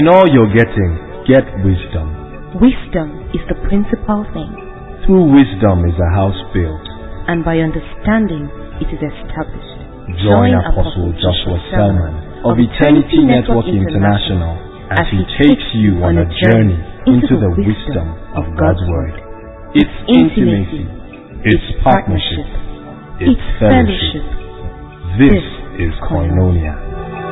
in all you're getting, get wisdom. Wisdom is the principal thing. Through wisdom is a house built, and by understanding it is established. Join Apostle Joshua Selman of Eternity Network International as he takes you on a journey into the wisdom of God's Word. It's intimacy, it's partnership, it's fellowship. This is Koinonia.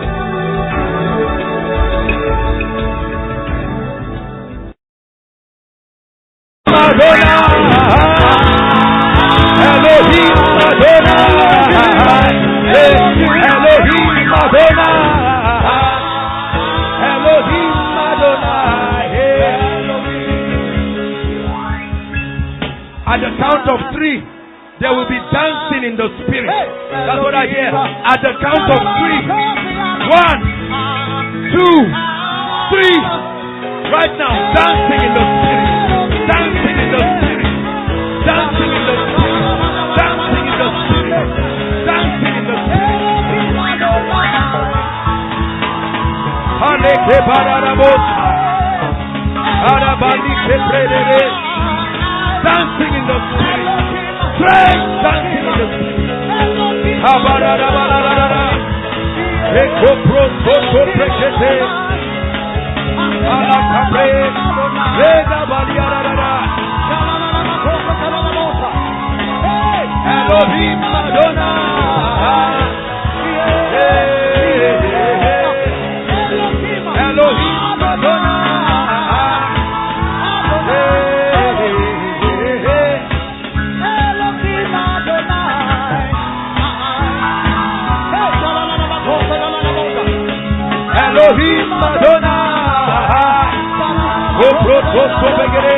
Elohim Adonai, Elohim Adonai, Elohim Adonai. At the count of 3, there will be dancing in the spirit. That's what I hear. At the count of 3, 1, 2, 3. Right now, dancing in the spirit. Dancing in the spirit. Dancing in the spirit. Dancing in the spirit. Dancing in the spirit. Aleke bararabosa. Arabalike predere. Dancing in the spirit. Strength dancing in the spirit. Habararabarara. Eko prosoto prekete. Alakabre. Reda baliarara. Elohim Adonai. Elohim Adonai. Elohim Adonai. Go proto begere.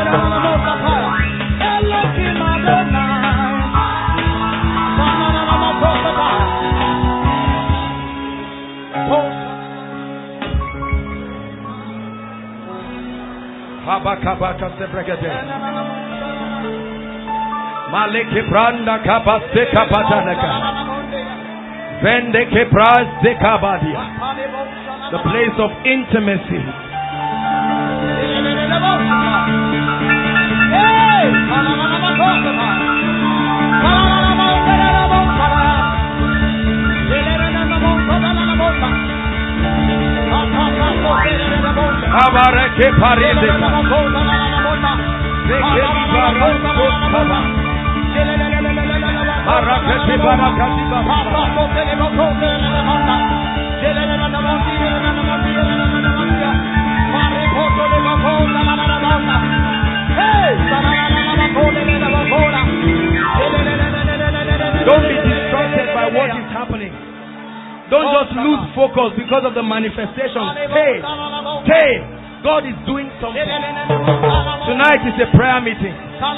Habakabaka sebregede. Maleke branda kabaste kapatanaka. Vende kebraz de kabadia. The place of intimacy. Abareke parizeka. Zeke baranko kaba. Arakete barakati baba. Don't be distracted by what is happening. Don't just lose focus because of the manifestation. Stay. God is doing something. Tonight is a prayer meeting.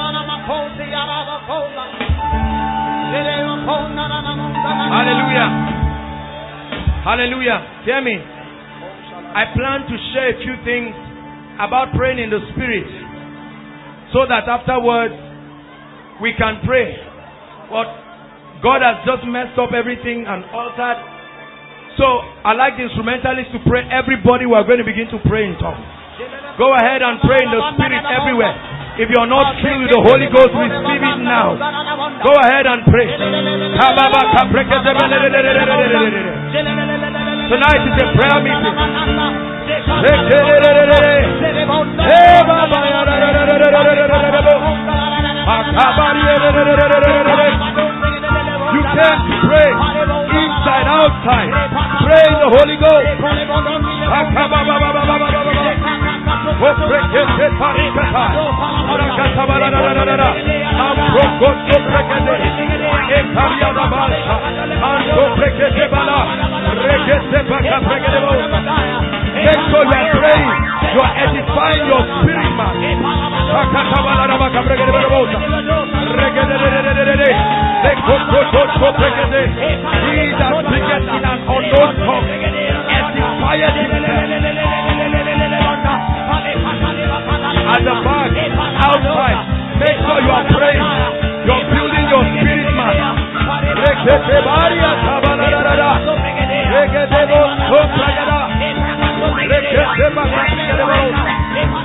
Hallelujah. Hallelujah. Hear me. I plan to share a few things about praying in the Spirit, so that afterwards we can pray. But God has just messed up everything and altered. So I like the instrumentalists to pray. Everybody, we are going to begin to pray in tongues. Go ahead and pray in the Spirit everywhere. If you're not filled with the Holy Ghost, receive it now. Go ahead and pray. Tonight is a prayer meeting. You came to pray inside, outside. Pray in the Holy Ghost. Make sure you are praying. You are edifying your spirit, man. He that speaketh in an unknown tongue edifieth himself. At the back, outside,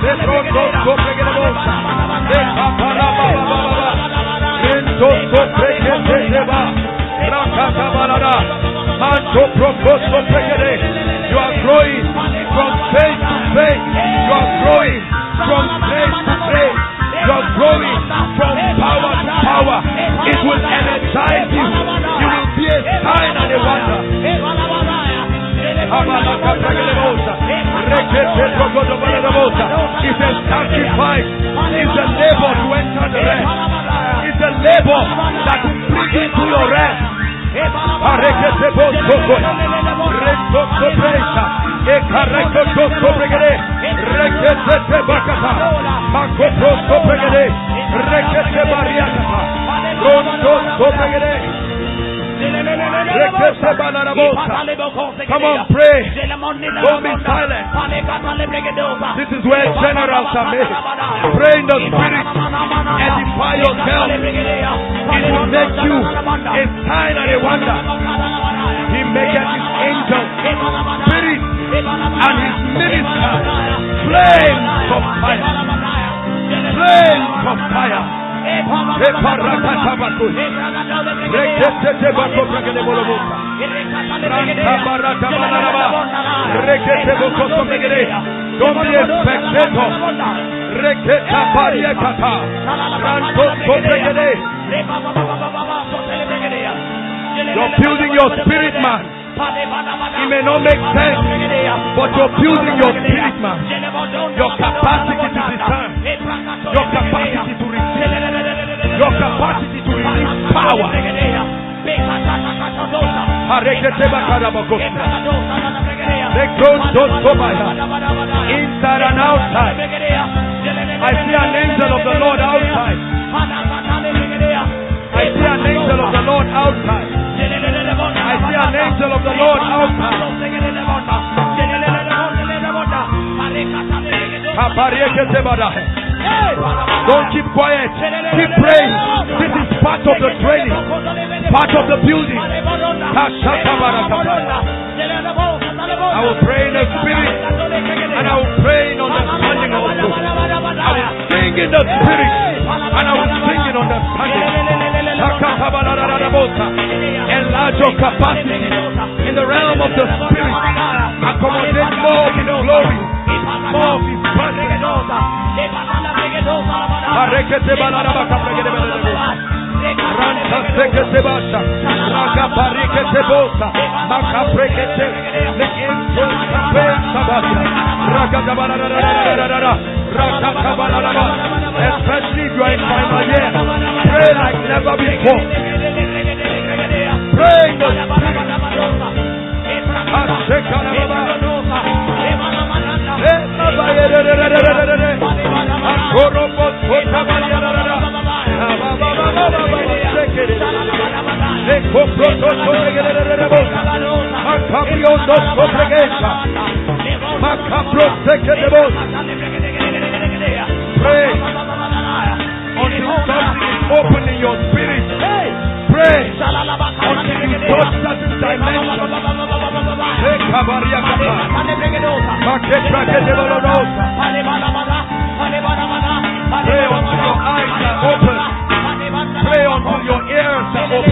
You are growing from faith to faith. You are growing from grace to grace. You are growing from power to power. It will energize you. You will be a sign and a wonder. It's a sacrifice. It's a labor to enter the rest. It's a labor that will bring you to your rest. Come on, pray. Don't be silent. This is where generals are made. Pray in the Spirit. Edify yourself. It will make you a sign and a wonder. He maketh his angels spirit and his ministers flames of fire. Flames of fire. Don't be a spectator. You're building your spirit man. It may not make sense, but you're building your spirit man. Your capacity to discern, your capacity to receive, your capacity to release power. Inside and outside. I see an angel of the Lord outside. I see an angel of the Lord outside. I see an angel of the Lord outside. Don't keep quiet. Keep praying. This is part of the training, part of the building. I will pray in the Spirit, and I will pray in understanding also. I will sing in the Spirit, and I will sing in understanding. Enlarge your capacity in the realm of the Spirit. Accommodate more of His glory, more of His presence. Especially if you are in final year, pray like never before. Pray in the pray until something is open in your spirit. Pray until you touch certain dimensions. Pray until your eyes are open. Pray until your ears are open.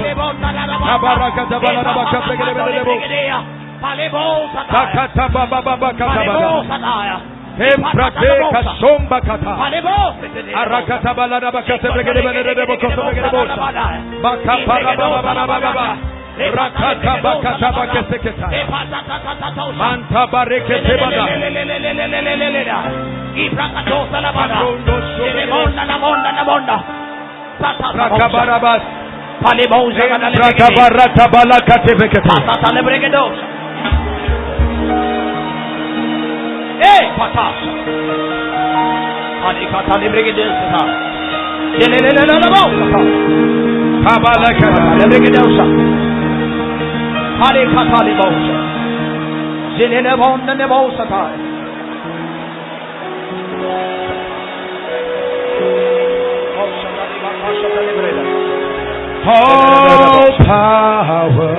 All power,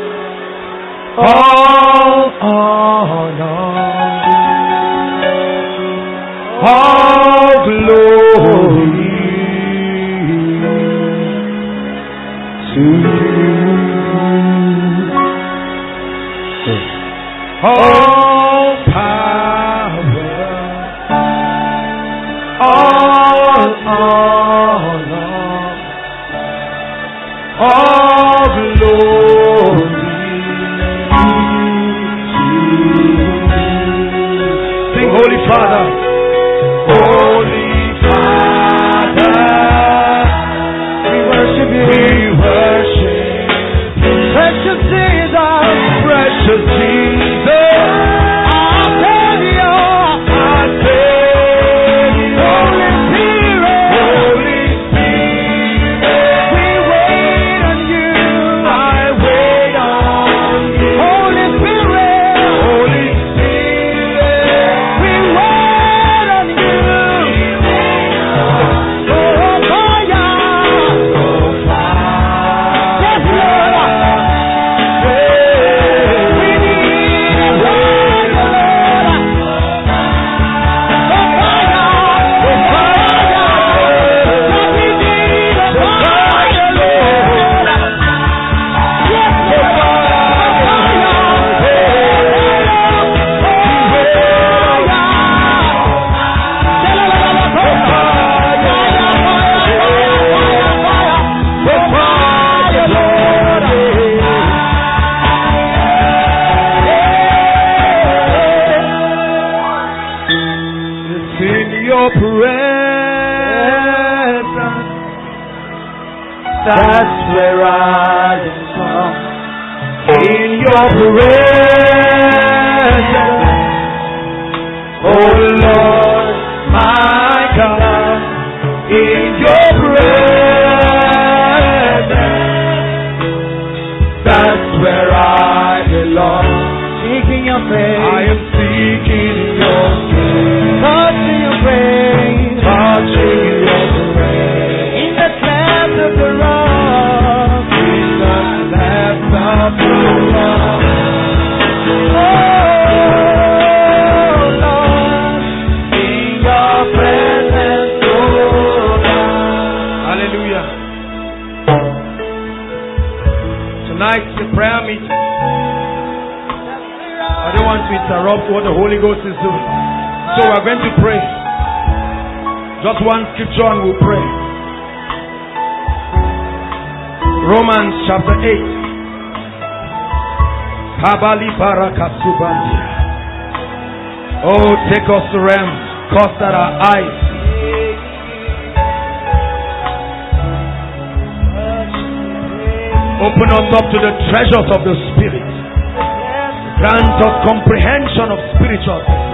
all honor Holy Father, we worship you. We worship you. Precious Jesus, precious Jesus, our Savior, our Savior. Holy Spirit, Holy Spirit, we wait on you. I wait on you. Holy Spirit, Holy Spirit, we wait on you. Oh, fire, oh, fire. Yes, Lord. We need fire, Lord. Oh, fire, oh, fire. We need fire, Lord. Yes, Lord. It's in your presence, that's where I belong. In your presence, oh Lord, my God. In your presence, that's where I belong. Seeking your face, I am seeking your face. Touching your grace, touching your grace. In the cleft of the rock, in the cleft of the rock. Oh Lord, in your presence, oh God. Hallelujah. Tonight's the prayer meeting. I don't want to interrupt what the Holy Ghost is doing. So we're going to pray. Just one scripture and we'll pray. Romans chapter 8. Kabali Barakasubandi. Oh, take us to realms, cause that our eyes open us up to the treasures of the Spirit. Grant us comprehension of spiritual things.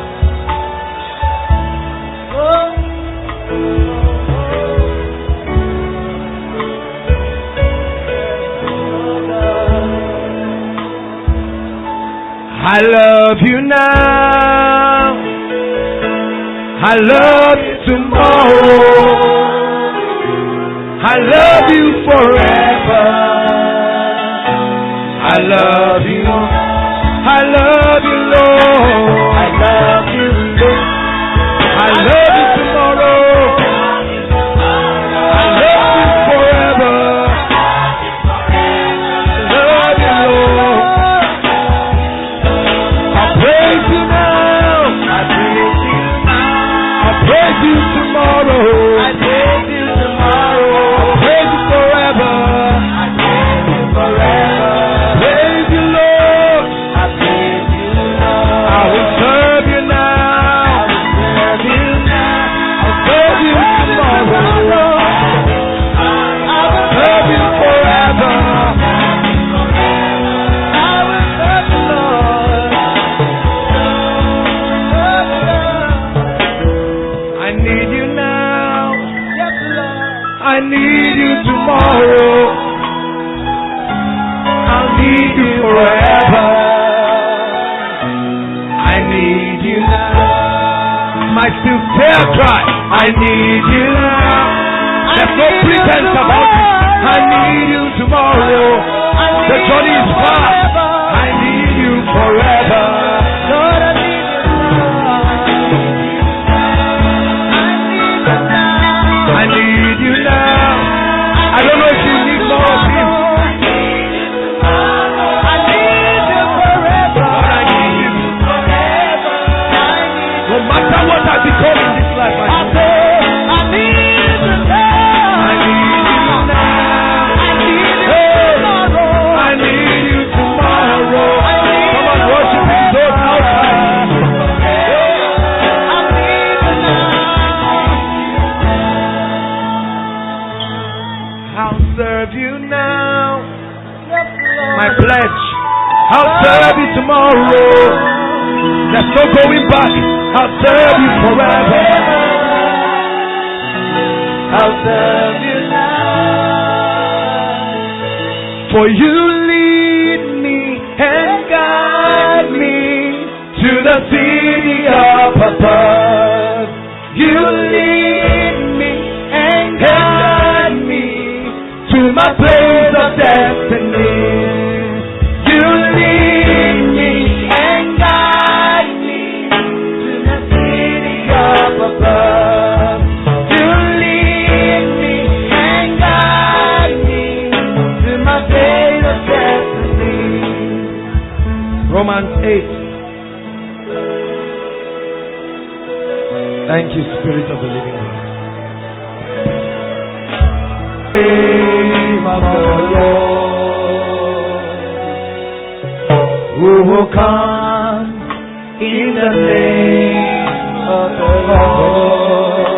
I love you now. I love you tomorrow. I love you forever. I love you. I love you, Lord. I love you, Lord. I love you tomorrow. I love you forever. I love you, Lord. I praise you now. I praise you now. I praise you tomorrow. I praise you tomorrow. I praise you forever. I praise you forever. Praise you, Lord. I praise you, Lord. I will serve you now. I will serve you now. I'll serve you tomorrow. I will serve you forever. I will serve you, Lord. I need you now. Yes, Lord. I need you tomorrow. I'll need you forever. I need you now. My sincere cry, I need you now. There's no pretense about it. I need you tomorrow. The journey is far. I need you forever. Lord, I need you now. I need you now. I don't know if you need more of him. I need you forever. I need you forever. No matter what I become in this life, I need you now. I need you now. I need you tomorrow. I need you tomorrow. Come on, worship him. Those outside. I need you now. pledge. I'll serve you tomorrow. There's no going back. I'll serve you forever. I'll serve you now. For you lead me and guide me to the city up above. You lead me and guide me to my place of destiny. You lead me and guide me to the city up above. You lead me and guide me to my place of destiny. Romans 8. Thank you, Spirit of the living God. Name of the Lord, who will come in the name of the Lord,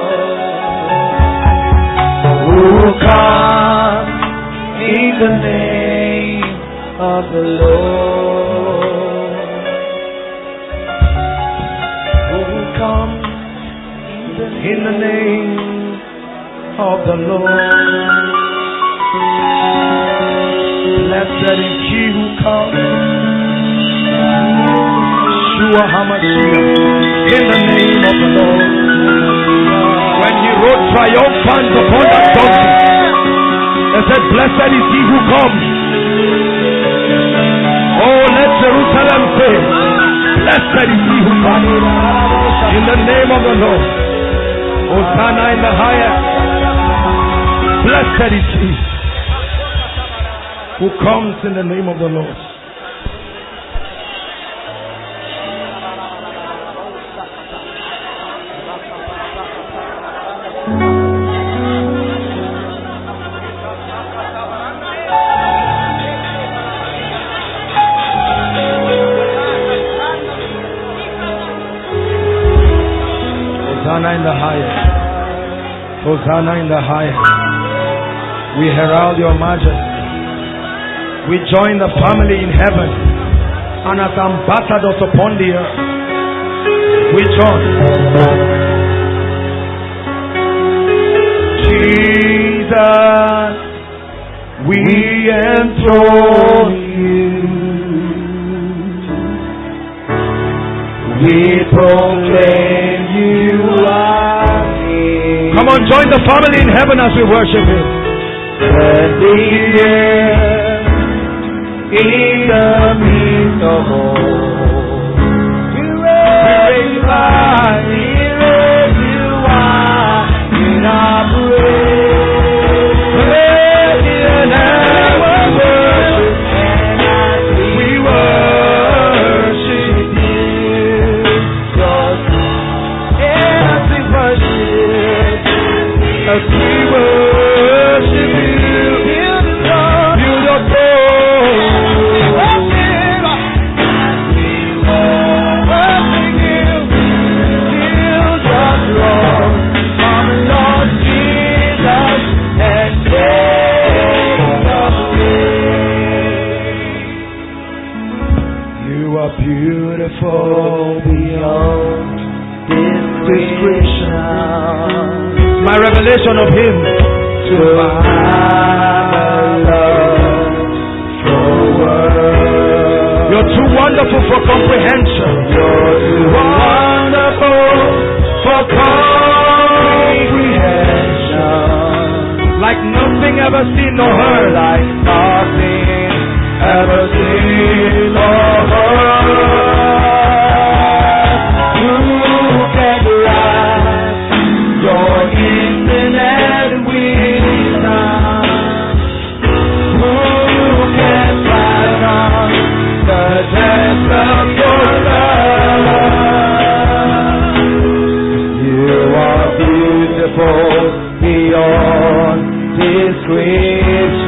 who will come in the name of the Lord, who will come in the name of the Lord. Blessed is he who comes, Yeshua HaMashiach, in the name of the Lord. When he rode triumphant upon that donkey, they said, blessed is he who comes. Oh, let Jerusalem say, blessed is he who comes, in the name of the Lord. Hosanna in the highest. Blessed is he who comes in the name of the Lord. Hosanna in the highest. Hosanna in the highest. We herald your majesty. We join the family in heaven, and as ambassadors upon the earth, we join. Jesus, we enthrone you. We proclaim you are King. Come on, join the family in heaven as we worship him. In the midst of all, we raise you high, we raise you high in our praise. Praise you and we worship you. God, as we worship, as we worship you, beautiful. Beautiful beyond description. My revelation of him to my love for words. You're too wonderful for comprehension. You're too wonderful for comprehension. Like nothing ever seen nor heard. Like nothing ever seen or heard. Who can grasp your infinite wisdom? Who can fathom the depth of your love? You are beautiful beyond description.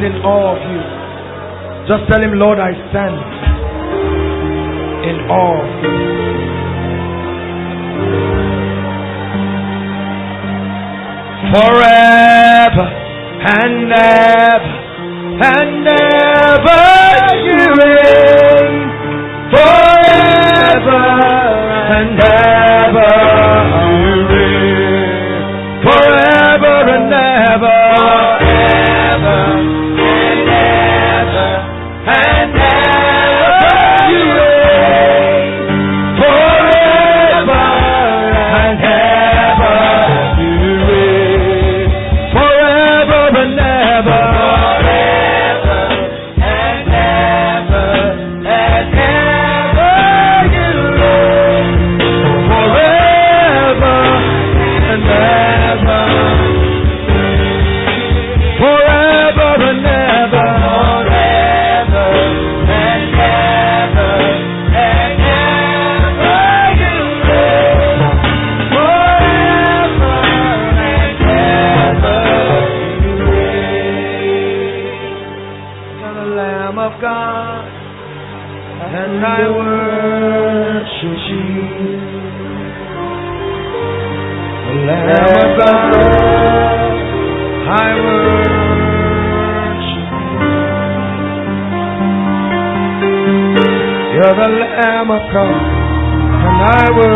stand in awe of you. Just tell him, Lord, I stand in awe of you. Forever and ever and ever you reign. Forever and ever you reign. Forever and ever. Forever and ever and ever you reign. Forever and ever you reign. Forever and ever. And I worship you, the Lamb of God. I worship you. You're the Lamb of God, and I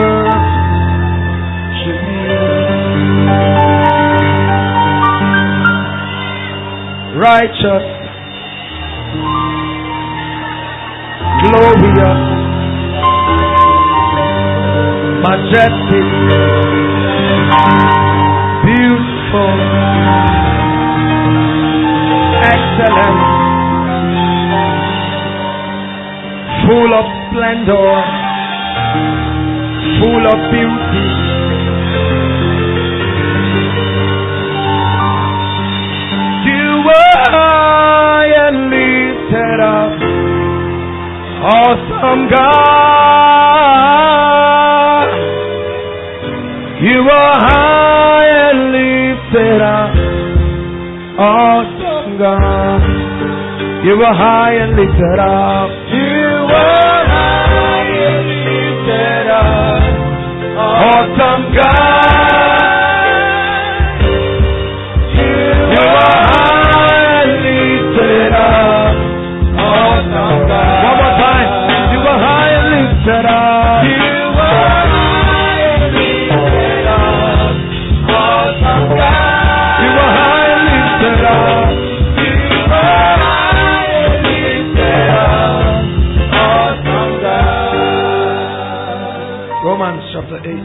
worship you. Righteous, glorious, majestic, beautiful, excellent, full of splendor, full of beauty. You were high and lifted up, awesome God. You are high and lifted up, awesome God. You are high and lifted up. You are high and lifted up, awesome God. You are high and lifted up, awesome God. One more time. You are high and lifted up. You are high and lifted up, awesome God. You are high and lifted up. You are high and lifted up, awesome God. Romans chapter 8.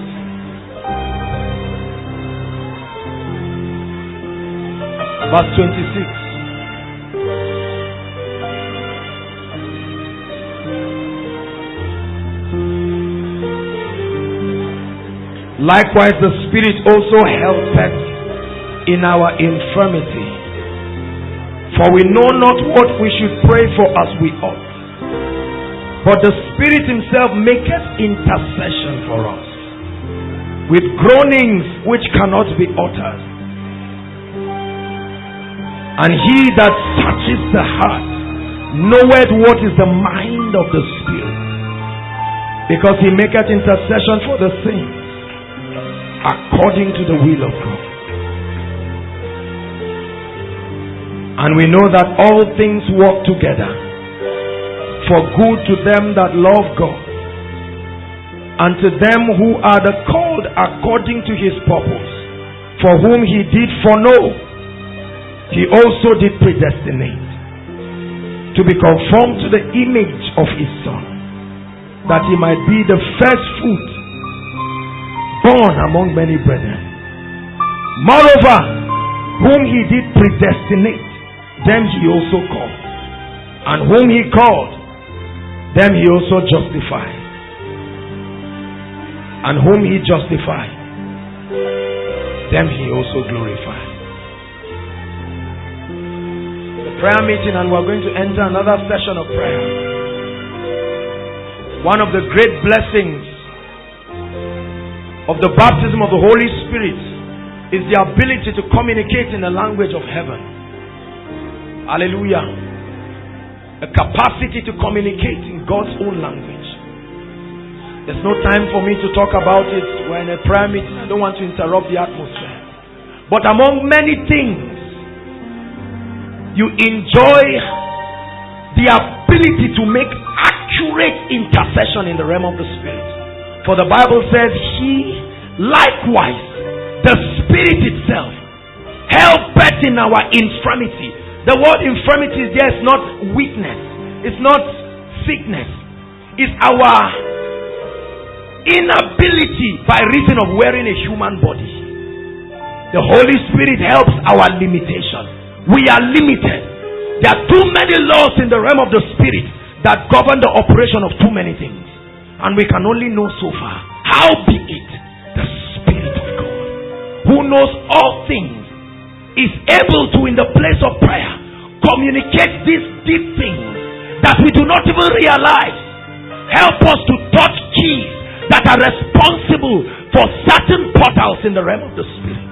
Verse 26. Likewise, the Spirit also helpeth in our infirmity. For we know not what we should pray for as we ought. But the Spirit Himself maketh intercession for us with groanings which cannot be uttered. And He that searches the heart knoweth what is the mind of the Spirit, because He maketh intercession for the saints according to the will of God. And we know that all things work together for good to them that love God, and to them who are the called according to His purpose. For whom He did foreknow, He also did predestinate to be conformed to the image of His Son, that He might be the first fruit born among many brethren. Moreover, whom He did predestinate, them He also called. And whom He called, them He also justified. And whom He justified, them He also glorified. The prayer meeting, and we're going to enter another session of prayer. One of the great blessings of the baptism of the Holy Spirit is the ability to communicate in the language of heaven. Hallelujah. A capacity to communicate in God's own language. There's no time for me to talk about it. We're in a prayer meeting. I don't want to interrupt the atmosphere. But among many things, you enjoy the ability to make accurate intercession in the realm of the Spirit. For the Bible says, He likewise, the Spirit itself, helpeth in our infirmity. The word infirmity there is not weakness. It's not sickness. It's our inability by reason of wearing a human body. The Holy Spirit helps our limitation. We are limited. There are too many laws in the realm of the Spirit that govern the operation of too many things. And we can only know so far. Howbeit, the Spirit of God, who knows all things, is able to, in the place of prayer, communicate these deep things that we do not even realize. Help us to touch keys that are responsible for certain portals in the realm of the Spirit.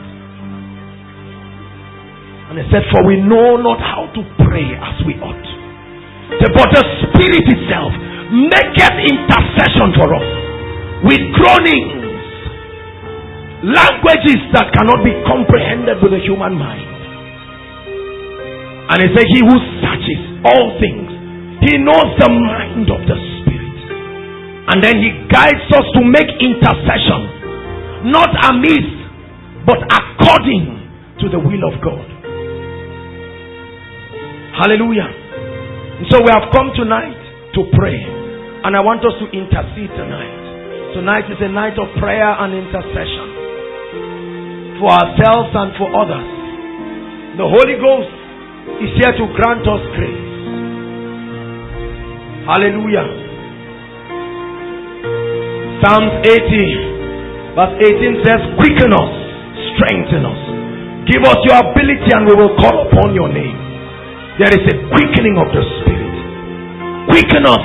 And he said, for we know not how to pray as we ought. But the Spirit itself maketh intercession for us with groanings, languages that cannot be comprehended with the human mind. And he said, he who searches all things, he knows the mind of the Spirit. And then he guides us to make intercession, not amiss, but according to the will of God. Hallelujah. And so we have come tonight to pray. And I want us to intercede tonight. Tonight is a night of prayer and intercession for ourselves and for others. The Holy Ghost is here to grant us grace. Hallelujah. Psalms 80 verse 18 says, quicken us, strengthen us, give us your ability and we will call upon your name. There is a quickening of the Spirit. Quicken us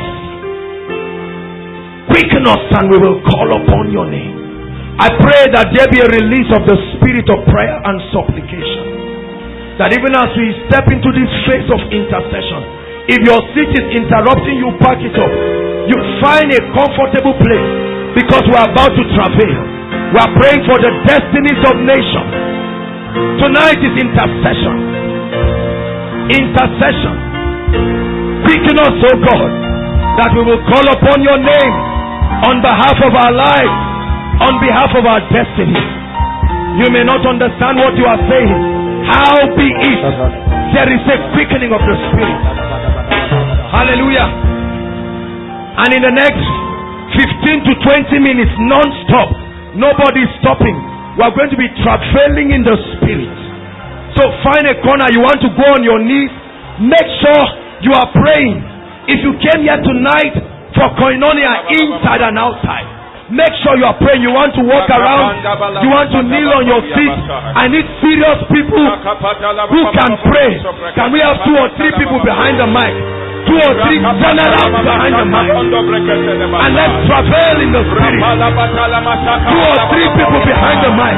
and we will call upon your name. I pray that there be a release of the spirit of prayer and supplication. That even as we step into this phase of intercession, if your seat is interrupting you, pack it up. You find a comfortable place, because we are about to travail. We are praying for the destinies of nations. Tonight is intercession. Intercession. Quicken us, O God, that we will call upon your name on behalf of our lives, on behalf of our destiny. You may not understand what you are saying. Howbeit, there is a quickening of the Spirit. Hallelujah. And in the next 15 to 20 minutes, non-stop, nobody is stopping. We are going to be traveling in the Spirit. So find a corner. You want to go on your knees. Make sure you are praying. If you came here tonight for koinonia inside and outside, make sure you are praying. You want to walk around, you want to kneel on your feet. I need serious people who can pray. Can we have 2 or 3 people behind the mic? 2 or 3 generals behind the mic. And let's travel in the Spirit. 2 or 3 people behind the mic.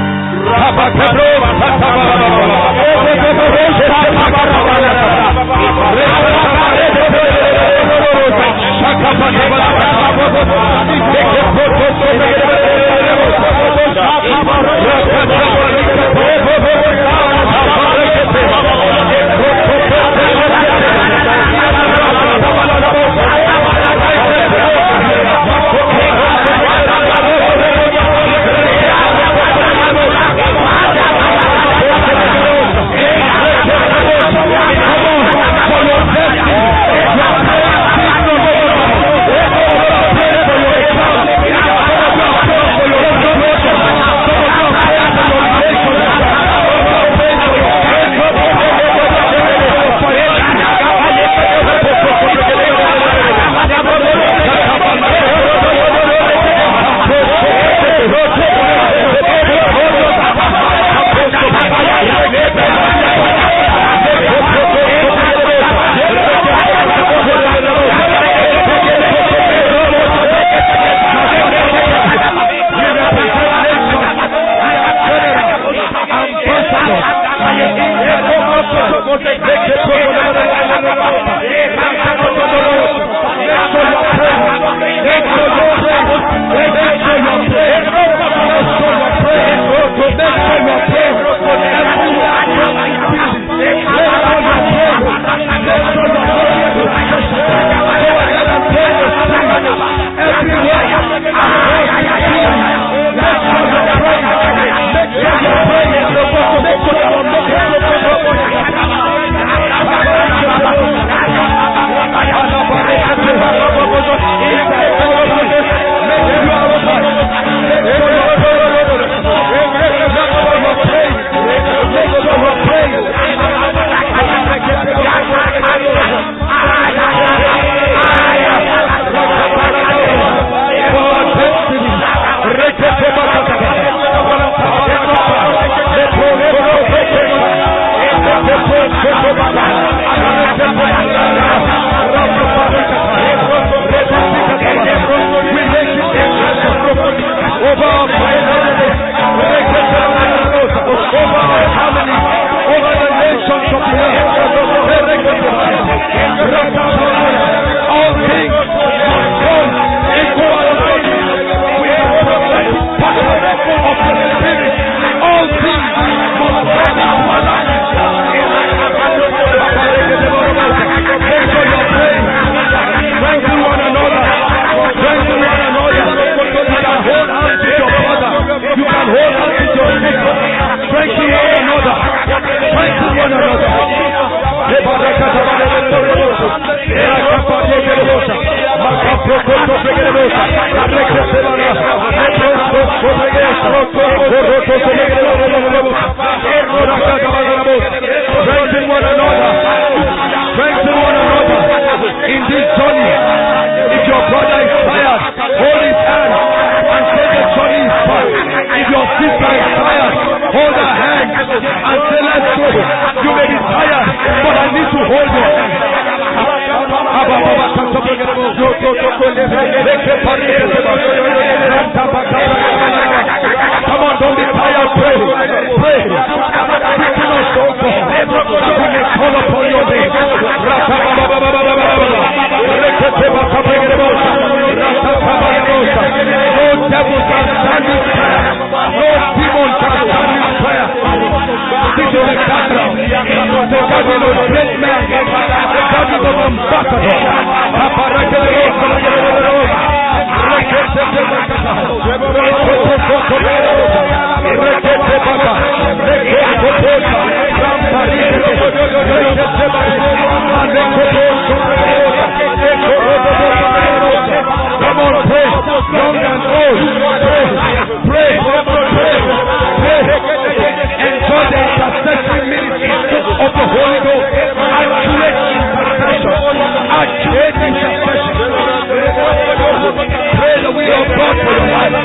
young and old. Pray. Enjoy the intercessory ministry of the Holy Ghost. Accurate intercession. Pray the will of God for your life.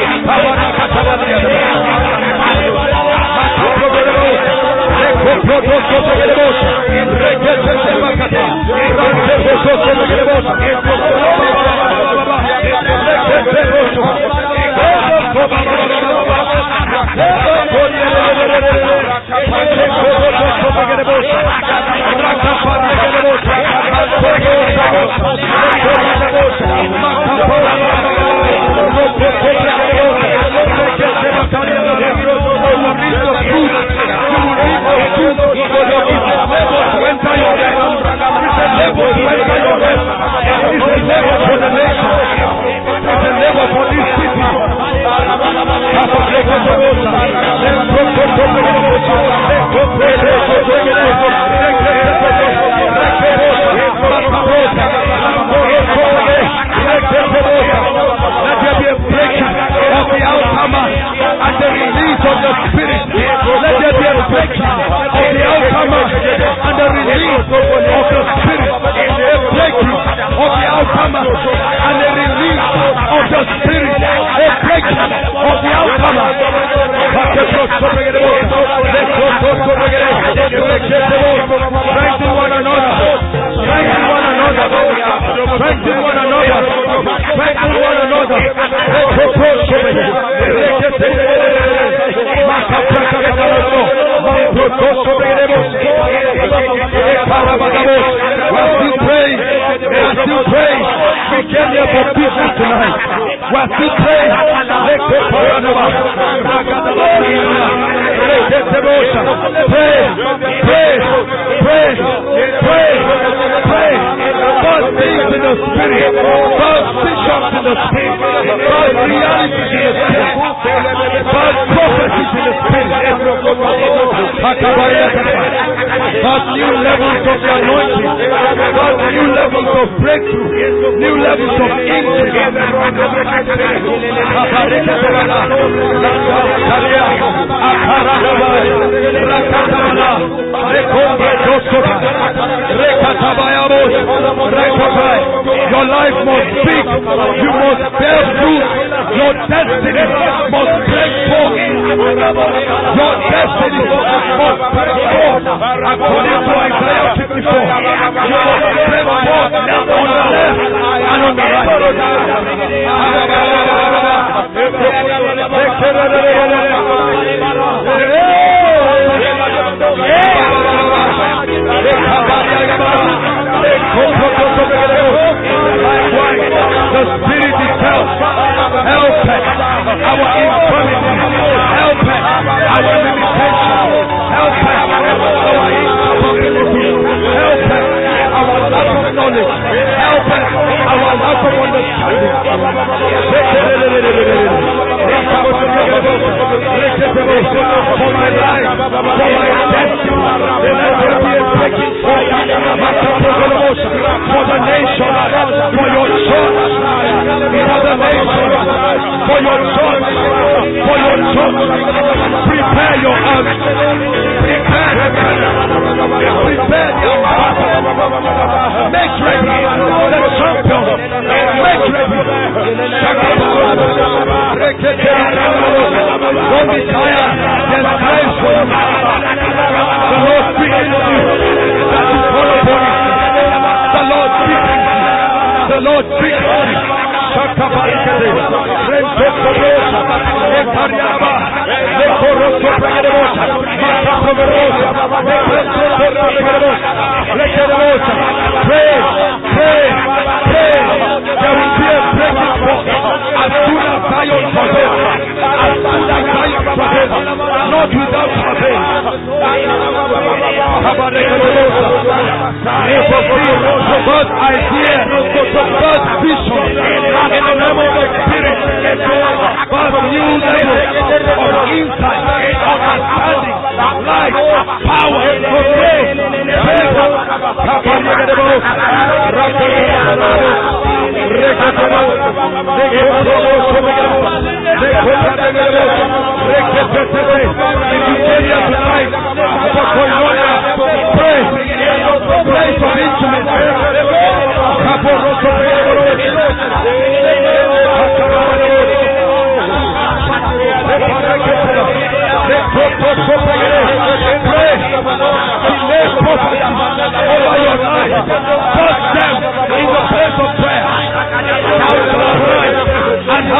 Your life must speak. You must bear fruit. Your destiny must break forth. Your destiny must break forth. According to Isaiah 54, you must break forth on the left and on the right. The Spirit itself, help us, our infirmity, help us, our limitation, help us, our incapability, help us, our lack of knowledge, help us, our lack of understanding. For my life, for my destiny, let there be a breaking forth. For the nation, for your church, for the nation, for your church, for your church. Prepare your army. Prepare your heart. Make ready the champion. Make ready. Don't be tired. There's grace for you. The Lord speaks to you. That you call upon him. The Lord speaks to you. The Lord speaks to you. Pray. There will be a breaking forth as soon as Zion prevails. Not without travail. God's idea, God's vision, in the name of the Spirit, God's new level of insight, understanding, light, power, grace, favor.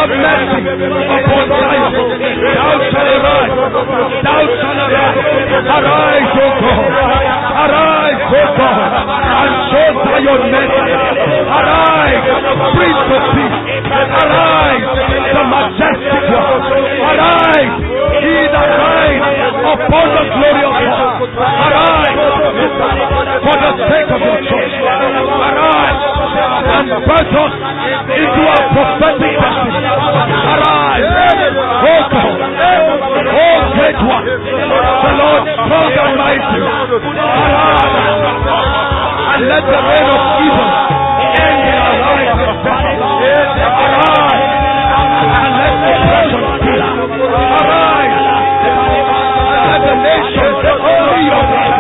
mercy upon Zion. Thou shalt arise. Thou shalt arise. Arise, O God. Arise, O God. And show Zion mercy. Arise, Prince of Peace. Arise, the majestic one. Arise, he that rides upon the glory of God. Arise, for the sake of your church. Arise, and birth us into a prophetic destiny. Arise, O God, O great one, the Lord strong and mighty. Arise, and let the reign of evil end in our lives. Arise, and let oppression cease. Arise, and let the nations see your light.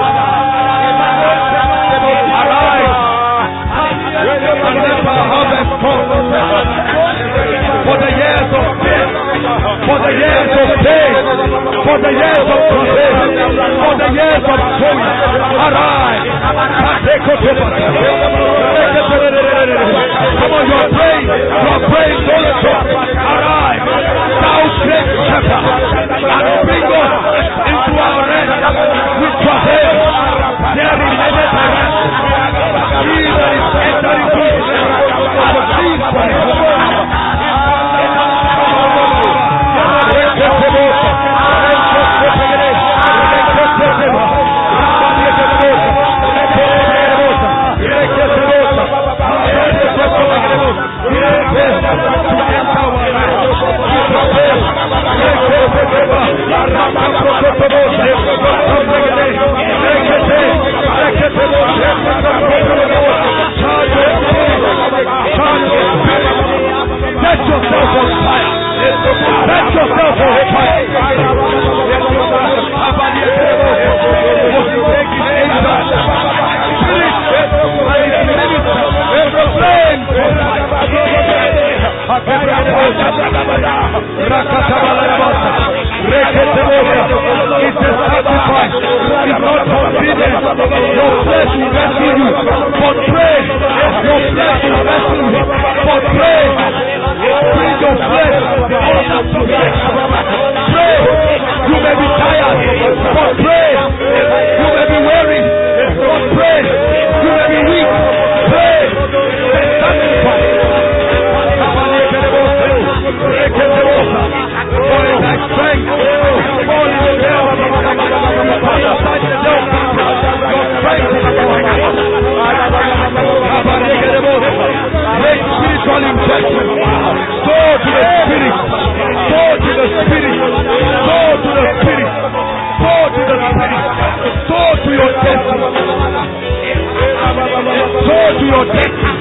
Arise, and let our harvest come. For the years of faith, for the years of faith, for the years of travail, for the years of joy. Arise, come on, you are praying, don't stop. Arise, thou great shepherd, and bring us into our rest with travail. There remaineth a rest. He that is entering into it, and sees for his Set yourself on fire. Set yourself on fire. It's a sacrifice. It's not convenient. Your flesh will rescue you. But pray. Your flesh will rescue you. But pray. Bring your flesh under subjection. Pray. You may be tired. But pray. You may be weary. But pray. You may be weak. Pray. Sacrifice. For in thy strength, all is there. Your strength is make spiritual injection. Go to the spirit. Go to the spirit. Go to the spirit. Go to the spirit. Go to your destiny. Go to your destiny.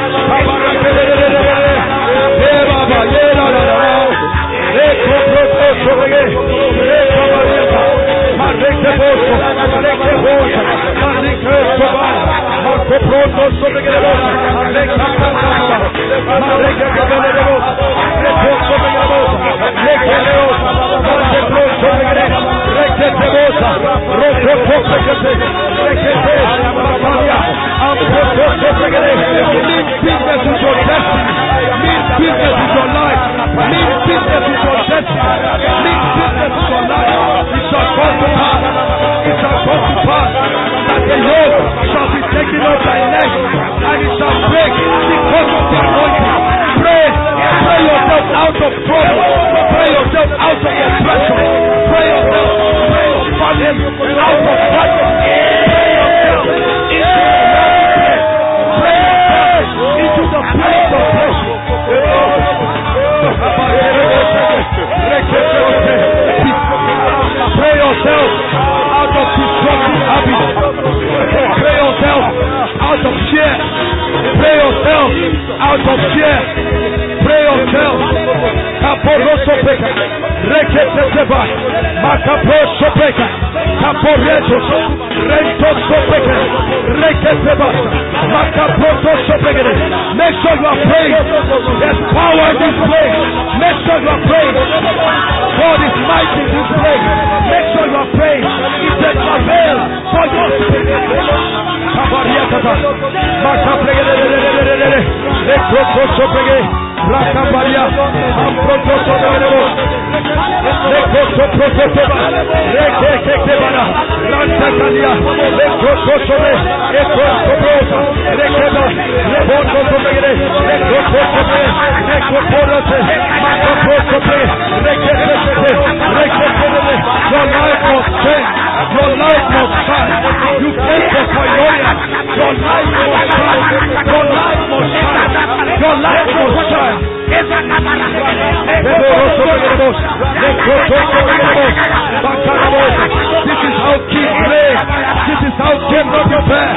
Make sure you are praying. There's power in this place. Make sure you are praying. God is mighty in this place. Make sure you are praying. It's a travail for your spirit. Your life must shine. You came for koinonia. Your life must shine. Your life must shine. Your life must shine. This is how King play. This is how King prepare.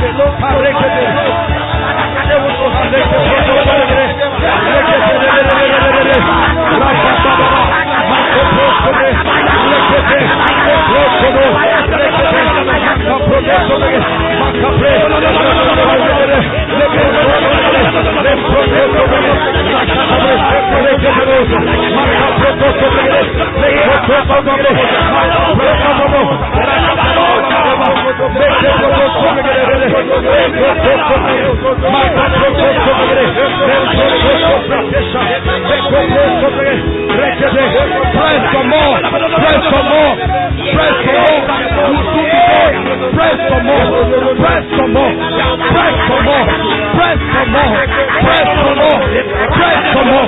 Press for more. Press for more. Press for more. Press for more. Press for more. Press for more. Press for more. Press for more. Press for more.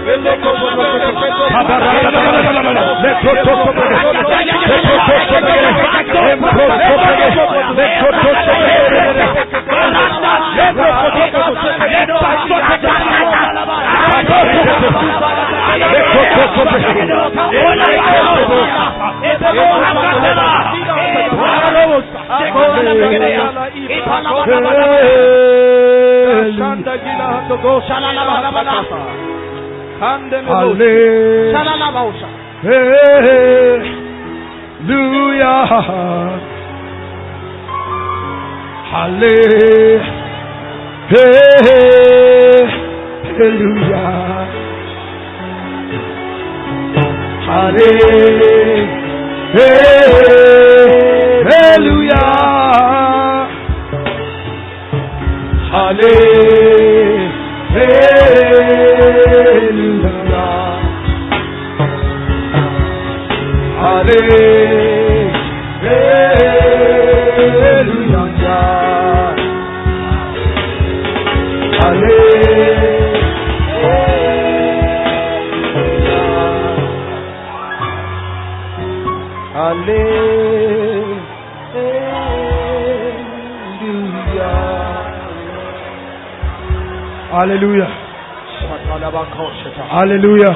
Hallelujah. Hallelujah.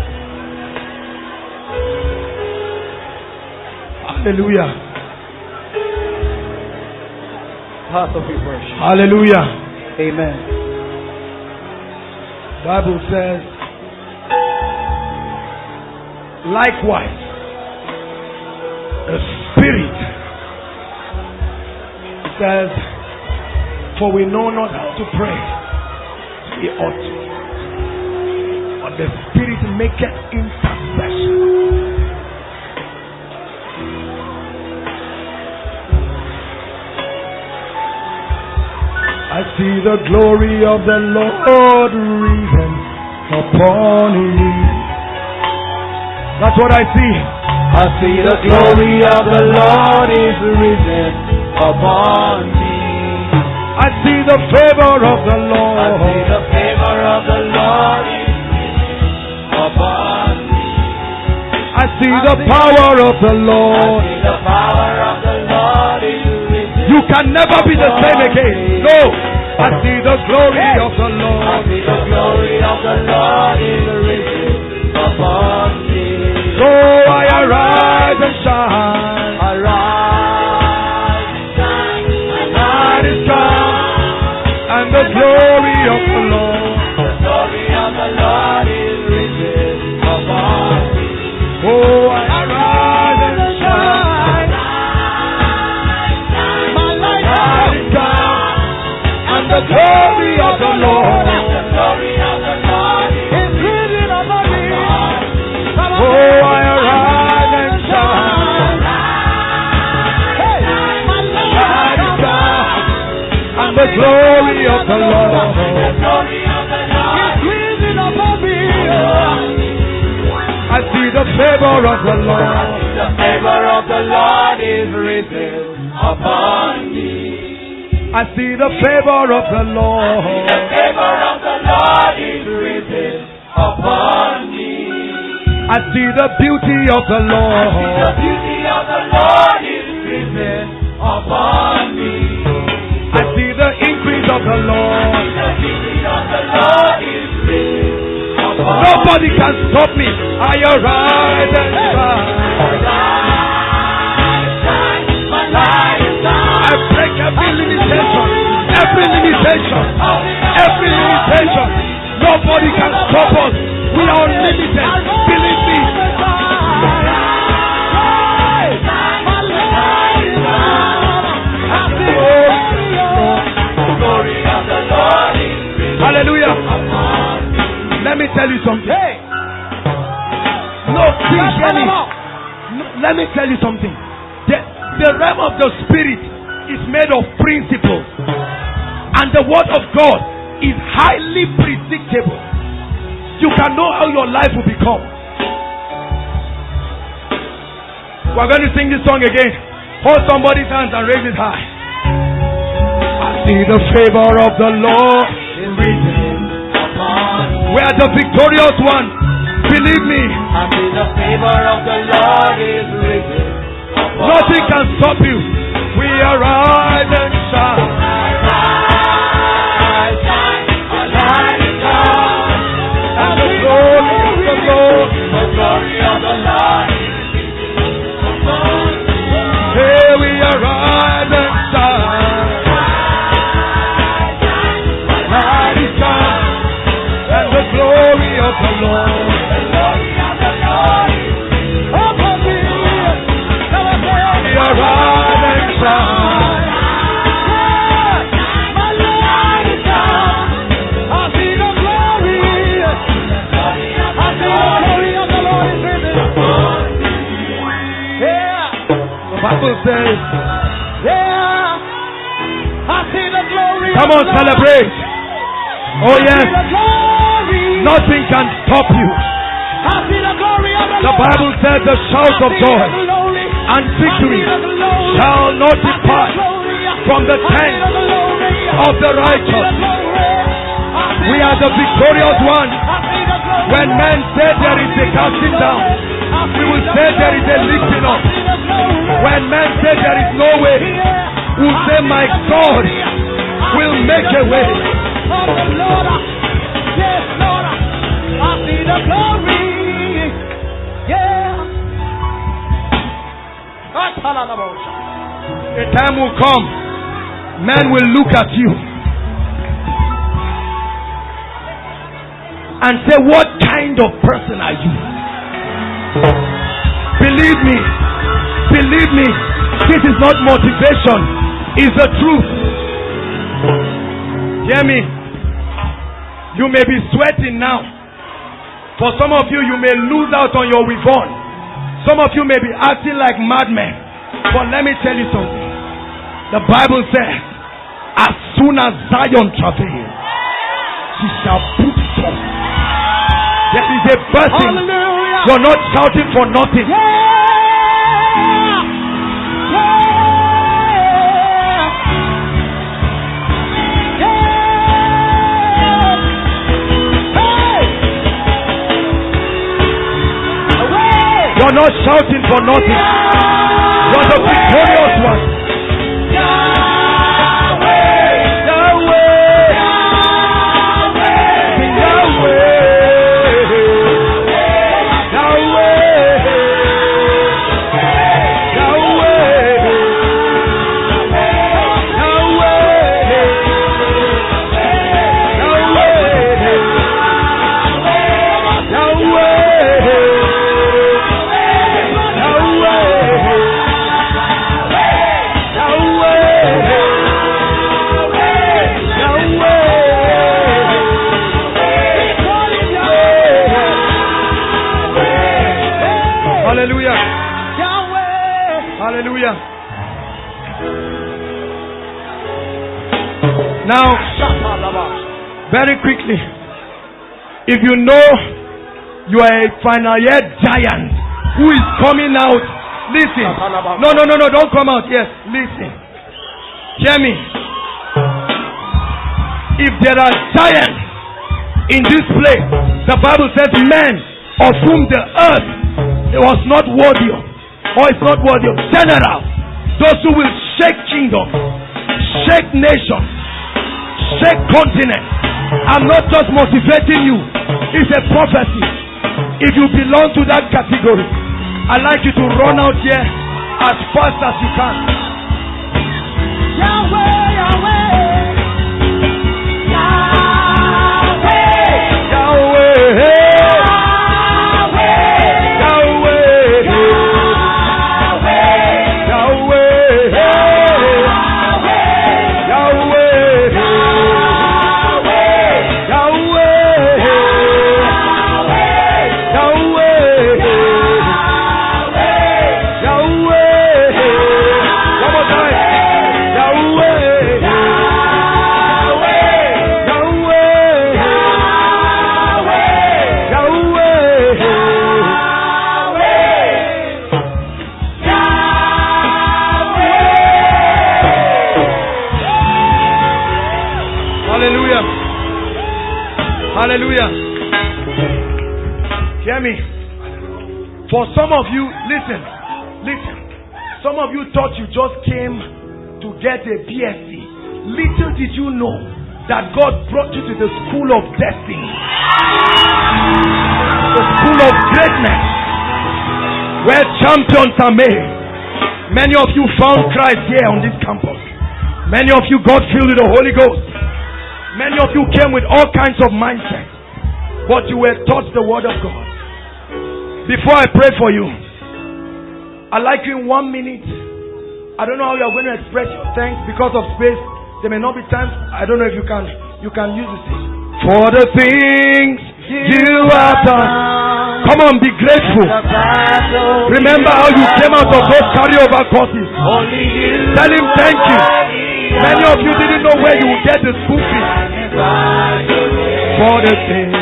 Hallelujah. Path of worship. Hallelujah. Amen. Bible says, likewise, the Spirit says, for we know not how to pray we ought to, but the Spirit maketh intercession. I see the glory of the Lord risen upon me. That's what I see. I see the glory of the Lord is risen upon me. I see the favor of the Lord. I see the favor of the Lord is risen upon me. I see the power of the Lord. I see the power of the Lord is risen. You can never be the same again. No. I see the glory of the Lord. I see the glory of the Lord is risen upon me. So I arise and shine. Arise and shine. The light is come, and the glory of the Lord. The glory of the Lord is risen upon me. Oh, I arise and shine. My light is come, and the glory of the Lord. The glory of the Lord is risen upon me. Oh, I arise and shine. My light is come, and the glory of the Lord. The glory of the Lord is risen upon me. I see the favor of the I Lord. see the favor of the Lord is risen upon me. I see the favor of the Lord. The favor of the Lord is risen upon me. I see the beauty of the Lord. The beauty of the Lord is risen upon me. I see the increase of the Lord. The beauty of the Lord is risen upon me. Nobody can stop me. I arise and shine. I break every limitation. Every limitation. Every limitation. Nobody can stop us. We are unlimited. Believe me. Hallelujah. Let me tell you something. No, please hear me. No, let me tell you something. The realm of the spirit is made of principles, and the word of God is highly predictable. You can know how your life will become. We're going to sing this song again. Hold somebody's hands and raise it high. I see the favor of the Lord is risen upon me. We are the victorious one. Believe me. I see the favor of the Lord is risen upon me. Nothing can stop you. We arise and shine. And the glory of the Lord. The glory of the Lord is upon me. Here we arise and shine. Light is come. And the glory of the Lord. The glory of the Lord is upon me. We arise and shine. My light is come. I see the glory. I see the glory of the Lord is risen upon me. Yeah. The Bible says, Yeah. I see the glory. come of on, the Lord. celebrate. Oh I see yes, the glory. nothing can stop you. I see the glory of the The Lord. Bible says the shout of joy and victory shall not depart from the tent of the righteous. We are the victorious one. When men say there is a casting down, we will say there is a lifting up. When men say there is no way, we will say my God will make a way. Yes, Lord, I see the glory. Yeah. A time will come, men will look at you and say, what kind of person are you? Believe me, this is not motivation, it's the truth. Hear me. You may be sweating now. For some of you, you may lose out on your reward. Some of you may be acting like madmen. But let me tell you something. The Bible says, as soon as Zion travails, she shall put forth. There is a blessing. Hallelujah. You're not shouting for nothing. You're not shouting for nothing. You're the victorious one. Hallelujah. Hallelujah. Now, very quickly, if you know you are a final year giant, who is coming out. Listen. No, don't come out. Yes, listen. Hear me. If there are giants in this place, the Bible says men of whom the earth was not worthy of, or is not worthy of, generals, those who will shake kingdoms, shake nations, shake continents. I'm not just motivating you, it's a prophecy. If you belong to that category, I'd like you to run out here as fast as you can. Yahweh, Yahweh. Hallelujah. Hear me. For some of you, listen. Some of you thought you just came to get a BSc. Little did you know that God brought you to the school of destiny, the school of greatness, where champions are made. Many of you found Christ here on this campus. Many of you got filled with the Holy Ghost. Many of you came with all kinds of mindsets, but you were taught the word of God. Before I pray for you, I'd like you in 1 minute. I don't know how you are going to express your thanks because of space. There may not be time. I don't know if you can use it. For the things you have done. Come on, be grateful. Remember how you came out of those carryover courses. Tell him thank you. Many of you didn't know where you would get the school fee. For the things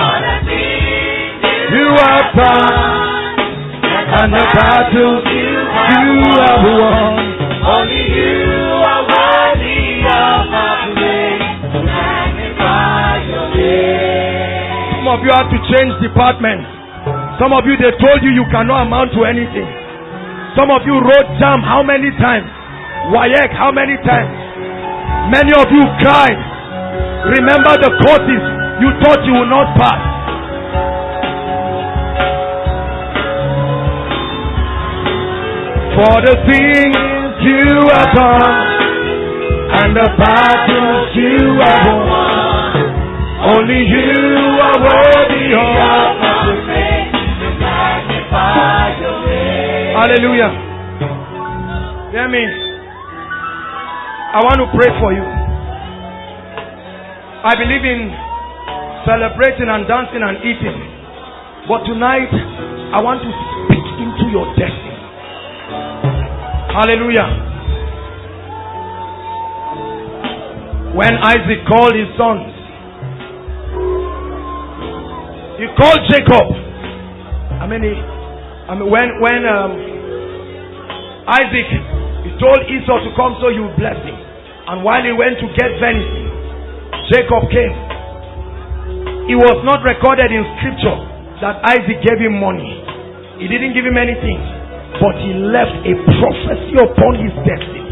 you have done and the battles you have won. Only you are worthy of our praise. Magnify your name. Some of you had to change departments. Some of you, they told you you cannot amount to anything. Some of you wrote JAM how many times? WAEC how many times? Many of you cried. Remember the courses you thought you would not pass. For the things you have done and the battles you have won, only you are worthy of our praise. Hallelujah. Hear me. I want to pray for you. I believe in celebrating and dancing and eating, but tonight I want to speak into your destiny. Hallelujah. When Isaac called his sons, he called Jacob. When Isaac, he told Esau to come so he would bless him. And while he went to get venison, Jacob came. It was not recorded in scripture that Isaac gave him money. He didn't give him anything, but he left a prophecy upon his destiny.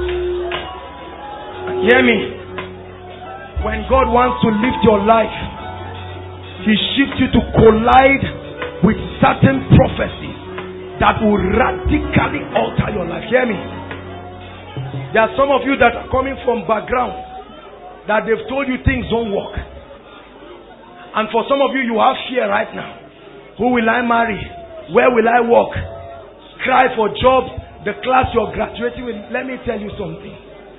Hear me. When God wants to lift your life, He shifts you to collide with certain prophecies that will radically alter your life. Hear me. There are some of you that are coming from backgrounds that they've told you things don't work. And for some of you, you have fear right now. Who will I marry? Where will I work? Cry for jobs. The class you're graduating with. Let me tell you something.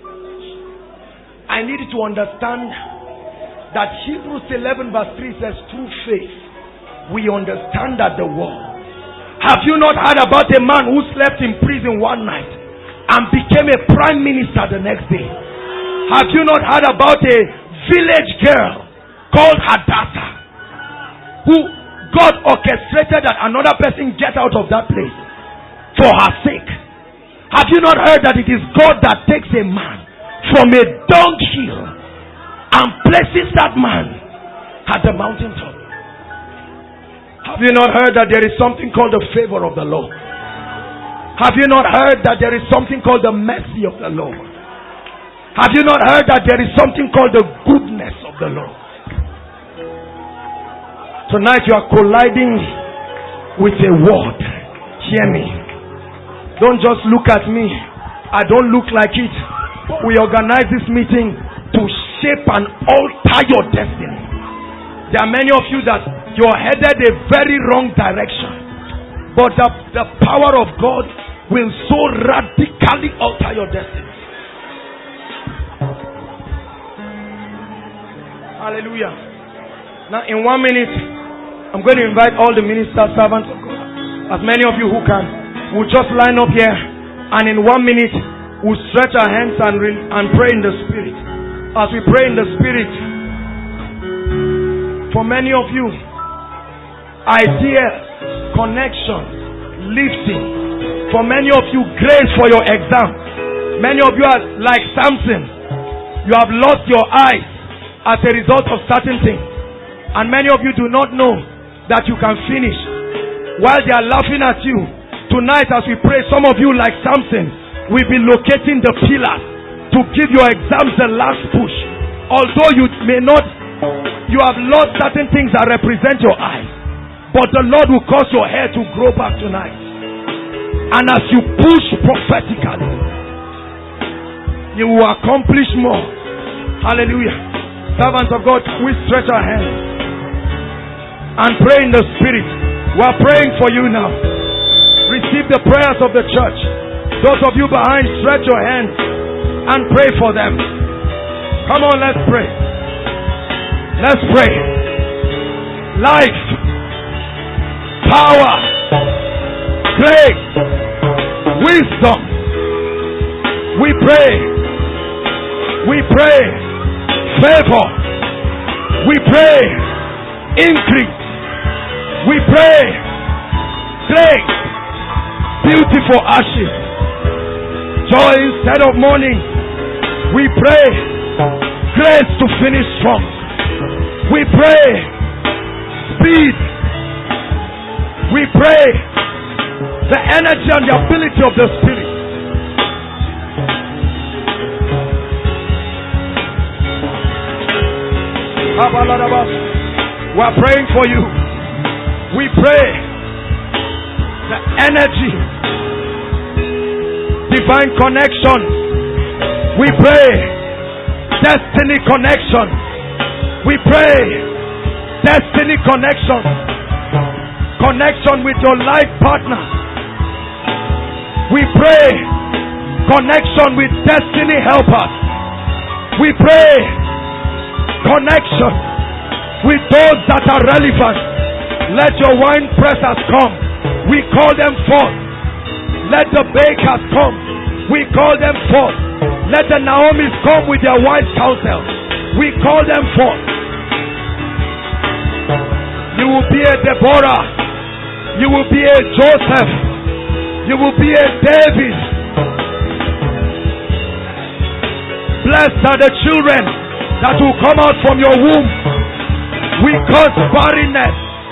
I need you to understand that Hebrews 11 verse 3 says, through faith, we understand that the world. Have you not heard about a man who slept in prison one night and became a prime minister the next day? Have you not heard about a village girl called Hadassah, who God orchestrated that another person get out of that place for her sake. Have you not heard that it is God that takes a man from a dunghill and places that man at the mountaintop? Have you not heard that there is something called the favor of the Lord? Have you not heard that there is something called the mercy of the Lord? Have you not heard that there is something called the goodness of the Lord? Tonight you are colliding with a word. Hear me. Don't just look at me. I don't look like it. We organize this meeting to shape and alter your destiny. There are many of you that you are headed a very wrong direction. But the power of God will so radically alter your destiny. Hallelujah. Now in 1 minute, I'm going to invite all the ministers, servants of God, as many of you who can, will just line up here, and in 1 minute, we'll stretch our hands and pray in the Spirit. As we pray in the Spirit, for many of you, ideas, connections, lifting. For many of you, grace for your exam. Many of you are like Samson. You have lost your eyes as a result of certain things. And many of you do not know that you can finish. While they are laughing at you, tonight as we pray, some of you like Samson will be locating the pillars to give your exams the last push. Although you may not, you have lost certain things that represent your eyes, but the Lord will cause your hair to grow back tonight. And as you push prophetically, you will accomplish more. Hallelujah. Servants of God, we stretch our hands and pray in the Spirit. We are praying for you now. Receive the prayers of the church. Those of you behind, stretch your hands and pray for them. Come on, let's pray. Let's pray. Life, power, grace, wisdom. We pray. We pray. Favor. We pray. Increase. We pray. Grace. Beautiful ashes. Joy instead of mourning. We pray. Grace to finish strong. We pray. Speed. We pray. The energy and the ability of the Spirit. We are praying for you. We pray the energy, divine connection. We pray destiny connection. We pray destiny connection. Connection with your life partner. We pray connection with destiny helpers. We pray connection with those that are relevant. Let your wine pressers come. We call them forth. Let the bakers come. We call them forth. Let the Naomis come with their wise counsel. We call them forth. You will be a Deborah. You will be a Joseph. You will be a David. Blessed are the children that will come out from your womb. We curse barrenness.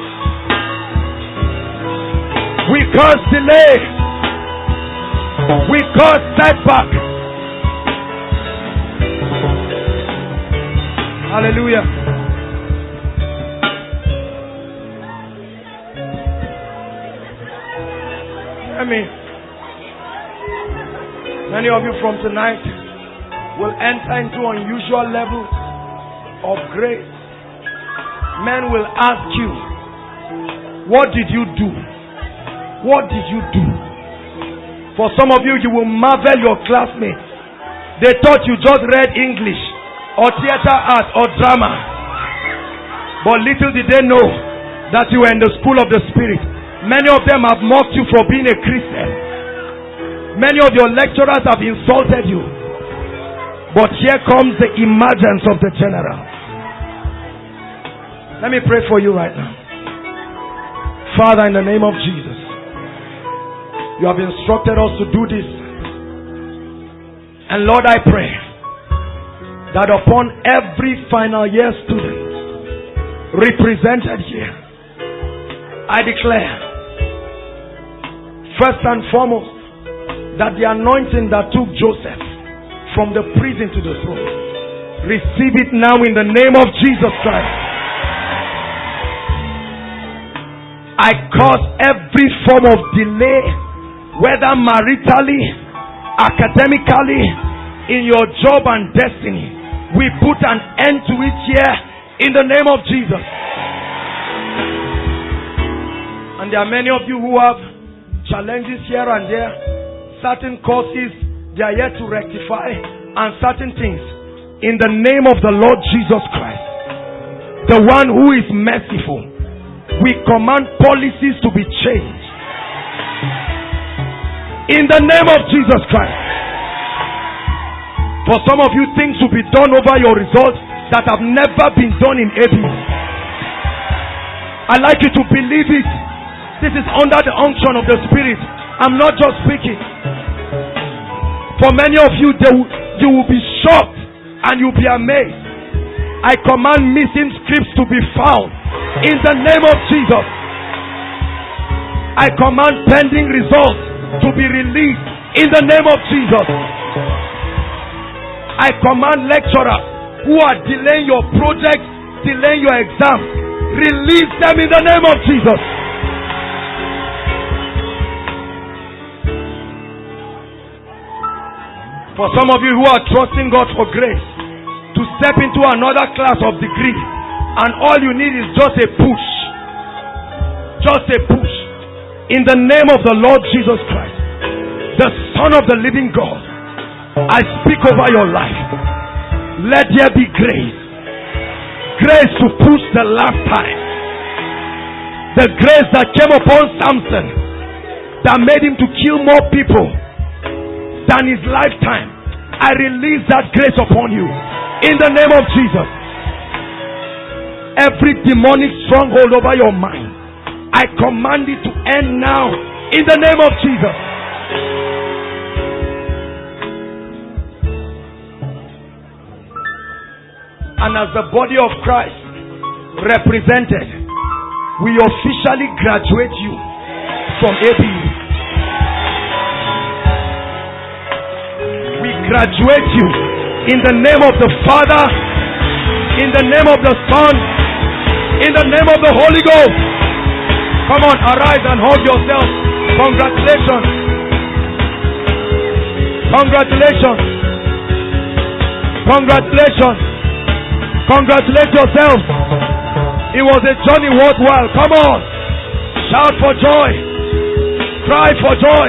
We curse delay. We curse setback. Hallelujah. I mean, many of you from tonight will enter into unusual levels of grace. Men will ask you, what did you do? What did you do? For some of you, you will marvel your classmates. They thought you just read English or theater art or drama. But little did they know that you were in the school of the Spirit. Many of them have mocked you for being a Christian. Many of your lecturers have insulted you. But here comes the emergence of the general. Let me pray for you right now. Father, in the name of Jesus, you have instructed us to do this. And Lord, I pray that upon every final year student represented here, I declare, first and foremost, that the anointing that took Joseph from the prison to the throne, receive it now in the name of Jesus Christ. I cause every form of delay, whether maritally, academically, in your job and destiny, we put an end to it here in the name of Jesus. And there are many of you who have challenges here and there, certain courses they are yet to rectify, and certain things. In the name of the Lord Jesus Christ, the one who is merciful, we command policies to be changed. In the name of Jesus Christ. For some of you, things will be done over your results that have never been done in ABU. I'd like you to believe it. This is under the unction of the Spirit. I'm not just speaking. For many of you, you will be shocked and you'll be amazed. I command missing scripts to be found in the name of Jesus. I command pending results to be released in the name of Jesus. I command lecturers who are delaying your projects, delaying your exams, release them in the name of Jesus. For some of you who are trusting God for grace to step into another class of degree, and all you need is just a push. Just a push. In the name of the Lord Jesus Christ, the Son of the living God, I speak over your life. Let there be grace. Grace to push the last time. The grace that came upon Samson, that made him to kill more people than his lifetime. I release that grace upon you in the name of Jesus. Every demonic stronghold over your mind, I command it to end now in the name of Jesus. And as the body of Christ represented, we officially graduate you from ABU. We graduate you in the name of the Father, in the name of the Son, in the name of the Holy Ghost. Come on, arise and hold yourself. Congratulations. Congratulations. Congratulations. Congratulate yourself. It was a journey worthwhile. Come on. Shout for joy. Cry for joy.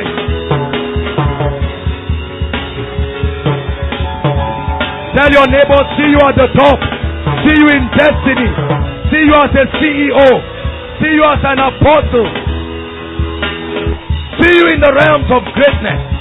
Tell your neighbor, see you at the top. See you in destiny. See you as a CEO. See you as an apostle. See you in the realms of greatness.